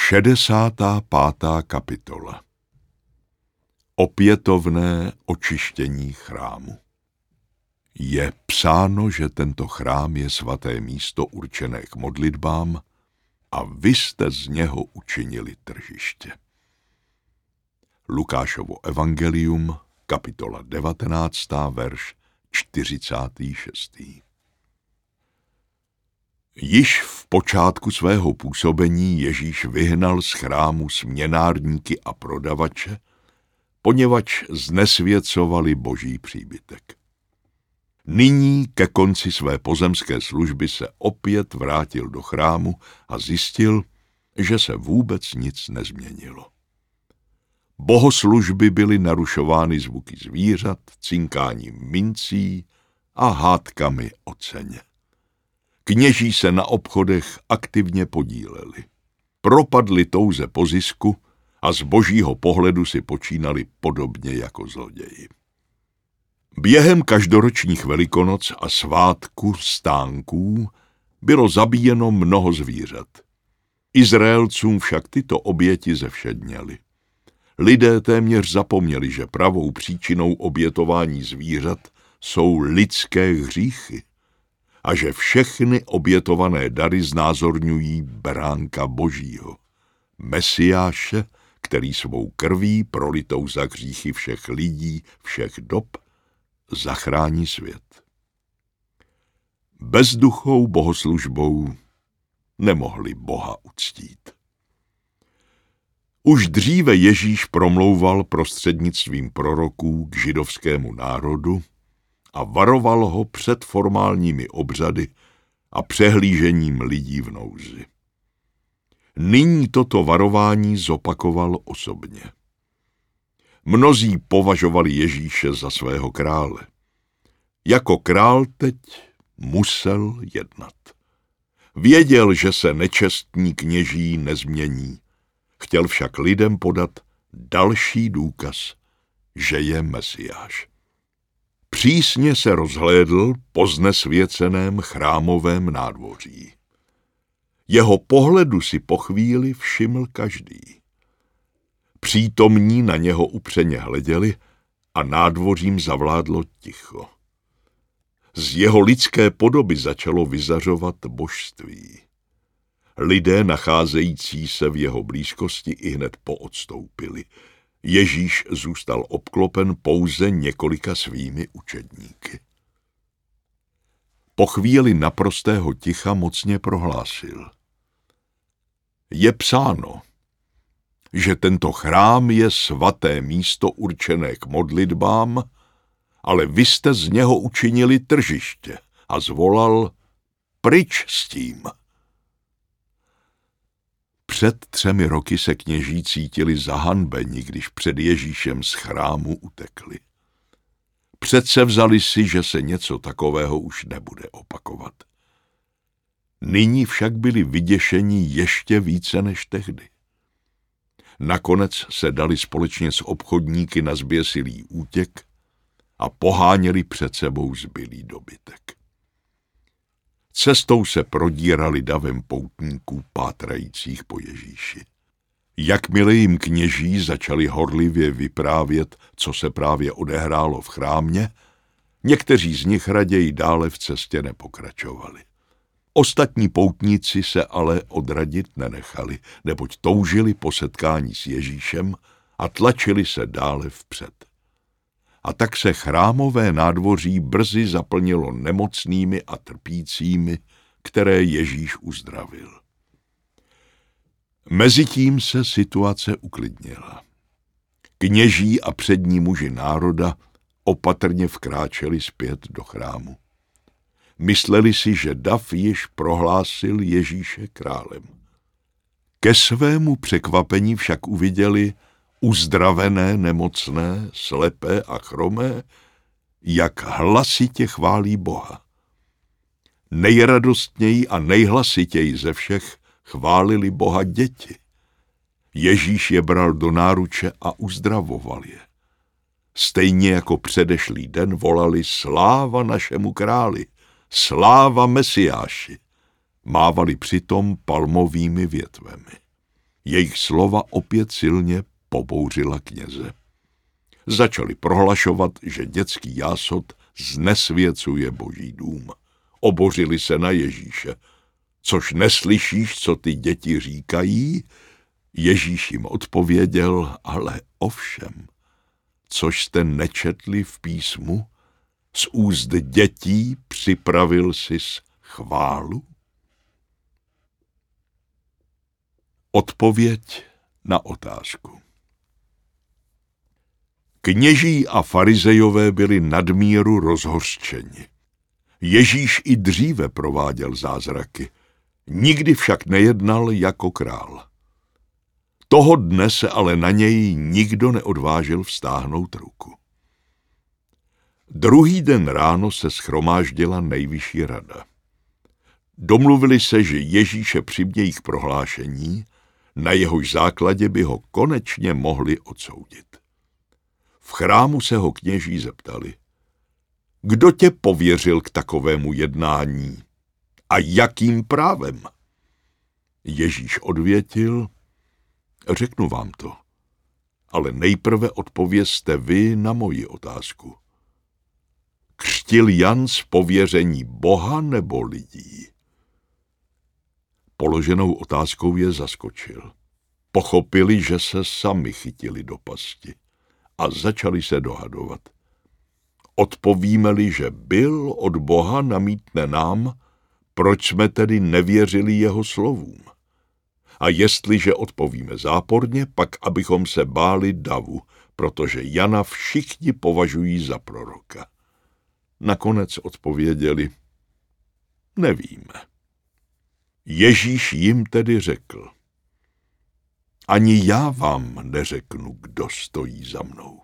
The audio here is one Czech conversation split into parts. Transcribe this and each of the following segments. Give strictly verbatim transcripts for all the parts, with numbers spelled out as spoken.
Šedesátá pátá kapitola. Opětovné očištění chrámu. Je psáno, že tento chrám je svaté místo určené k modlitbám a vy jste z něho učinili tržiště. Lukášovo evangelium, kapitola devatenáctá, verš čtyřicátý šestý. Již v počátku svého působení Ježíš vyhnal z chrámu směnárníky a prodavače, poněvadž znesvěcovali boží příbytek. Nyní ke konci své pozemské služby se opět vrátil do chrámu a zjistil, že se vůbec nic nezměnilo. Bohoslužby byly narušovány zvuky zvířat, cinkáním mincí a hádkami o ceně. Kněží se na obchodech aktivně podíleli. Propadli touze po zisku a z božího pohledu si počínali podobně jako zloději. Během každoročních Velikonoc a svátku stánků bylo zabíjeno mnoho zvířat. Izraelcům však tyto oběti zevšedněly. Lidé téměř zapomněli, že pravou příčinou obětování zvířat jsou lidské hříchy a že všechny obětované dary znázorňují beránka božího, Mesiáše, který svou krví prolitou za hříchy všech lidí, všech dob, zachrání svět. Bezduchou bohoslužbou nemohli Boha uctít. Už dříve Ježíš promlouval prostřednictvím proroků k židovskému národu a varoval ho před formálními obřady a přehlížením lidí v nouzi. Nyní toto varování zopakoval osobně. Mnozí považovali Ježíše za svého krále. Jako král teď musel jednat. Věděl, že se nečestní kněží nezmění. Chtěl však lidem podat další důkaz, že je Mesiáš. Přísně se rozhlédl po znesvěceném chrámovém nádvoří. Jeho pohledu si po chvíli všiml každý. Přítomní na něho upřeně hleděli a nádvořím zavládlo ticho. Z jeho lidské podoby začalo vyzařovat božství. Lidé nacházející se v jeho blízkosti ihned poodstoupili. Ježíš zůstal obklopen pouze několika svými učedníky. Po chvíli naprostého ticha mocně prohlásil. Je psáno, že tento chrám je svaté místo určené k modlitbám, ale vy jste z něho učinili tržiště a zvolal pryč s tím. Před třemi roky se kněží cítili zahanbeni, když před Ježíšem z chrámu utekli. Předsevzali si, že se něco takového už nebude opakovat. Nyní však byli vyděšeni ještě více než tehdy. Nakonec se dali společně s obchodníky na zběsilý útěk a poháněli před sebou zbylý dobytek. Cestou se prodírali davem poutníků pátrajících po Ježíši. Jakmile jim kněží začali horlivě vyprávět, co se právě odehrálo v chrámě, někteří z nich raději dále v cestě nepokračovali. Ostatní poutníci se ale odradit nenechali, neboť toužili po setkání s Ježíšem a tlačili se dále vpřed. A tak se chrámové nádvoří brzy zaplnilo nemocnými a trpícími, které Ježíš uzdravil. Mezitím se situace uklidnila. Kněží a přední muži národa opatrně vkráčeli zpět do chrámu. Mysleli si, že dav již prohlásil Ježíše králem. Ke svému překvapení však uviděli uzdravené, nemocné, slepé a chromé, jak hlasitě chválí Boha. Nejradostněji a nejhlasitěji ze všech chválili Boha děti. Ježíš je bral do náruče a uzdravoval je. Stejně jako předešlý den volali sláva našemu králi, sláva Mesiáši. Mávali přitom palmovými větvemi. Jejich slova opět silně pobouřila kněze. Začali prohlašovat, že dětský jásot znesvěcuje Boží dům. Obořili se na Ježíše. Což neslyšíš, co ty děti říkají? Ježíš jim odpověděl, ale ovšem, což jste nečetli v písmu? Z úst dětí připravil sis chválu? Odpověď na otázku. Kněží a farizejové byli nadmíru rozhořčeni. Ježíš i dříve prováděl zázraky, nikdy však nejednal jako král. Toho dne se ale na něj nikdo neodvážil vztáhnout ruku. Druhý den ráno se shromáždila nejvyšší rada. Domluvili se, že Ježíše přimějí k prohlášení, na jehož základě by ho konečně mohli odsoudit. V chrámu se ho kněží zeptali, kdo tě pověřil k takovému jednání a jakým právem? Ježíš odvětil, řeknu vám to, ale nejprve odpovězte vy na moji otázku. Křtil Jan z pověření Boha nebo lidí? Položenou otázkou je zaskočil. Pochopili, že se sami chytili do pasti a začali se dohadovat. Odpovíme-li, že byl od Boha, namítne nám, proč jsme tedy nevěřili jeho slovům. A jestliže odpovíme záporně, pak abychom se báli davu, protože Jana všichni považují za proroka. Nakonec odpověděli, nevíme. Ježíš jim tedy řekl, ani já vám neřeknu, kdo stojí za mnou.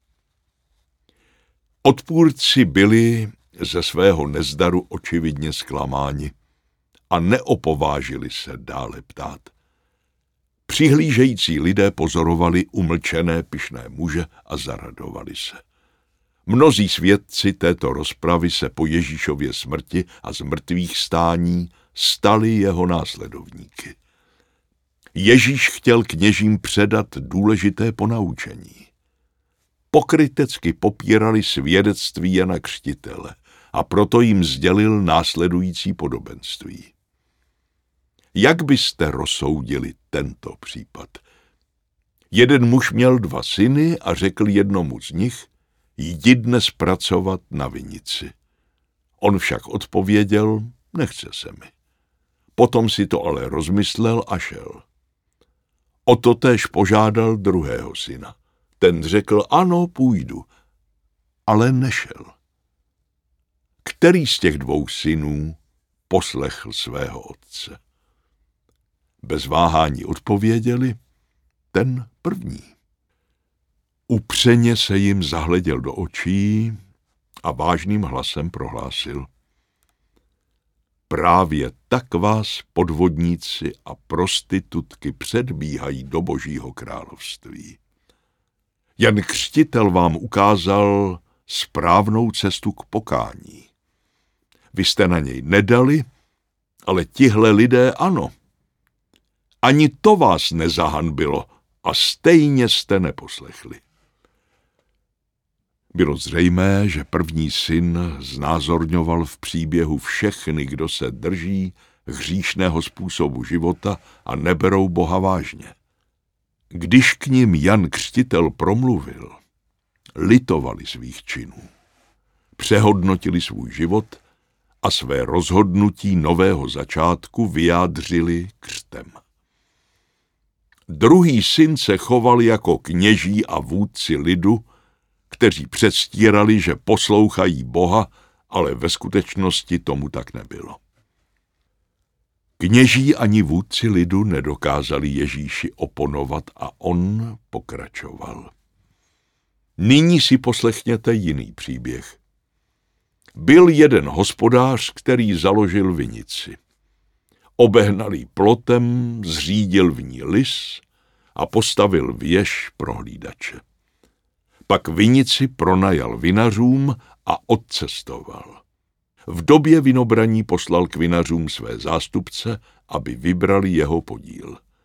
Odpůrci byli ze svého nezdaru očividně zklamáni a neopovážili se dále ptát. Přihlížející lidé pozorovali umlčené pyšné muže a zaradovali se. Mnozí svědci této rozpravy se po Ježíšově smrti a zmrtvých stání stali jeho následovníky. Ježíš chtěl kněžím předat důležité ponaučení. Pokrytecky popírali svědectví Jana Křtitele a proto jim sdělil následující podobenství. Jak byste rozsoudili tento případ? Jeden muž měl dva syny a řekl jednomu z nich, jdi dnes pracovat na vinici. On však odpověděl, nechce se mi. Potom si to ale rozmyslel a šel. O to též požádal druhého syna. Ten řekl, ano, půjdu, ale nešel. Který z těch dvou synů poslechl svého otce? Bez váhání odpověděli, ten první. Upřeně se jim zahleděl do očí a vážným hlasem prohlásil. Právě tak vás podvodníci a prostitutky předbíhají do Božího království. Jan Křtitel vám ukázal správnou cestu k pokání. Vy jste na něj nedali, ale tihle lidé ano. Ani to vás nezahanbilo a stejně jste neposlechli. Bylo zřejmé, že první syn znázorňoval v příběhu všechny, kdo se drží hříšného způsobu života a neberou Boha vážně. Když k nim Jan Křtitel promluvil, litovali svých činů, přehodnotili svůj život a své rozhodnutí nového začátku vyjádřili křtem. Druhý syn se choval jako kněží a vůdci lidu, kteří předstírali, že poslouchají Boha, ale ve skutečnosti tomu tak nebylo. Kněží ani vůdci lidu nedokázali Ježíši oponovat a on pokračoval. Nyní si poslechněte jiný příběh. Byl jeden hospodář, který založil vinici. Obehnal ji plotem, zřídil v ní lis a postavil věž pro hlídače. Pak vinici pronajal vinařům a odcestoval. V době vinobraní poslal k vinařům své zástupce, aby vybrali jeho podíl.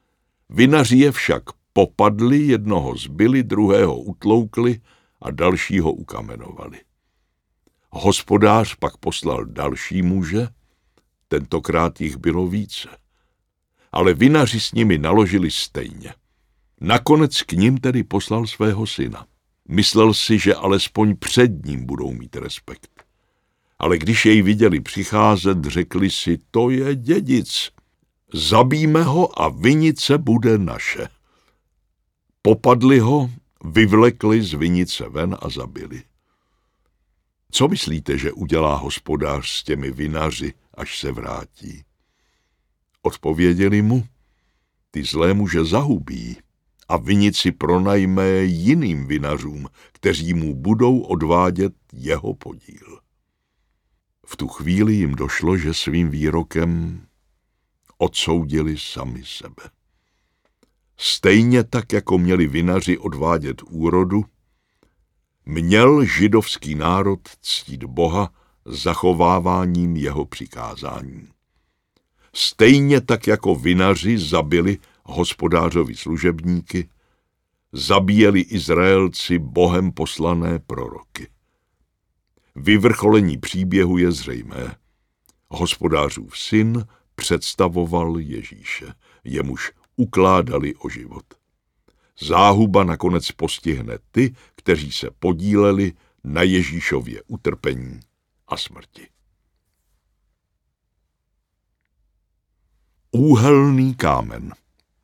Vinaři je však popadli, jednoho zbili, druhého utloukli a dalšího ukamenovali. Hospodář pak poslal další muže, tentokrát jich bylo více. Ale vinaři s nimi naložili stejně. Nakonec k nim tedy poslal svého syna. Myslel si, že alespoň před ním budou mít respekt. Ale když jej viděli přicházet, řekli si, to je dědic. Zabijme ho a vinice bude naše. Popadli ho, vyvlekli z vinice ven a zabili. Co myslíte, že udělá hospodář s těmi vinaři, až se vrátí? Odpověděli mu, ty zlé muže zahubí a vinici pronajme jiným vinařům, kteří mu budou odvádět jeho podíl. V tu chvíli jim došlo, že svým výrokem odsoudili sami sebe. Stejně tak, jako měli vinaři odvádět úrodu, měl židovský národ ctít Boha zachováváním jeho přikázání. Stejně tak, jako vinaři zabili hospodářovi služebníky, zabíjeli Izraelci Bohem poslané proroky. Vyvrcholení příběhu je zřejmé. Hospodářův syn představoval Ježíše, jemuž ukládali o život. Záhuba nakonec postihne ty, kteří se podíleli na Ježíšově utrpení a smrti. Úhelný kámen.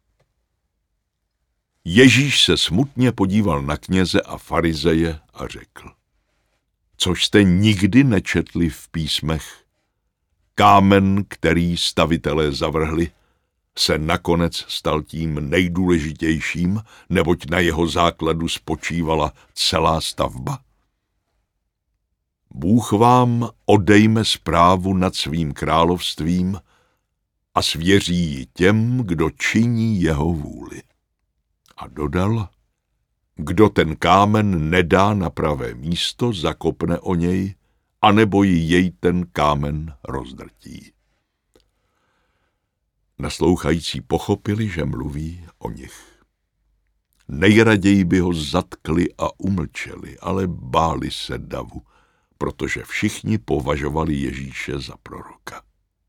Ježíš se smutně podíval na kněze a farizeje a řekl, což jste nikdy nečetli v písmech, kámen, který stavitelé zavrhli, se nakonec stal tím nejdůležitějším, neboť na jeho základu spočívala celá stavba. Bůh vám odejme správu nad svým královstvím a svěří ji těm, kdo činí jeho vůli. A dodal, kdo ten kámen nedá na pravé místo, zakopne o něj, anebo ji jej ten kámen rozdrtí. Naslouchající pochopili, že mluví o nich. Nejraději by ho zatkli a umlčeli, ale báli se davu, protože všichni považovali Ježíše za proroka.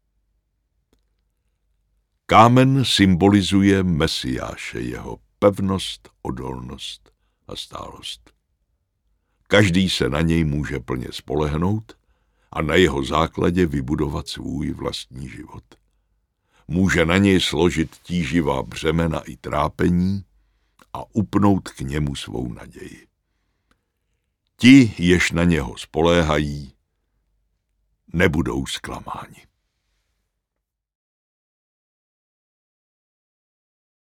Kámen symbolizuje Mesiáše, jeho pevnost, odolnost a stálost. Každý se na něj může plně spolehnout a na jeho základě vybudovat svůj vlastní život. Může na něj složit tíživá břemena i trápení a upnout k němu svou naději. Ti, jež na něho spoléhají, nebudou zklamáni.